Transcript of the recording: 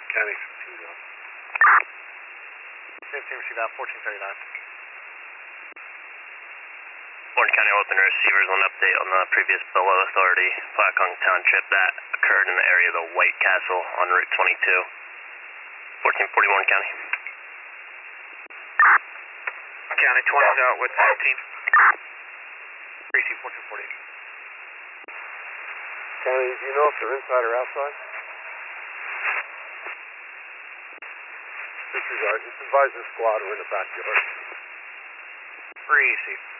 County 15 go. 15 received out, 1439. Orange County Open receivers on update on the previous below authority Plaquemine Town trip that occurred in the area of the White Castle on Route 22. 1441 County. County 20's out with 15. Receive 1440. County, do you know if they're inside or outside? Disregard. Just advise the squad we're in the backyard. Receive.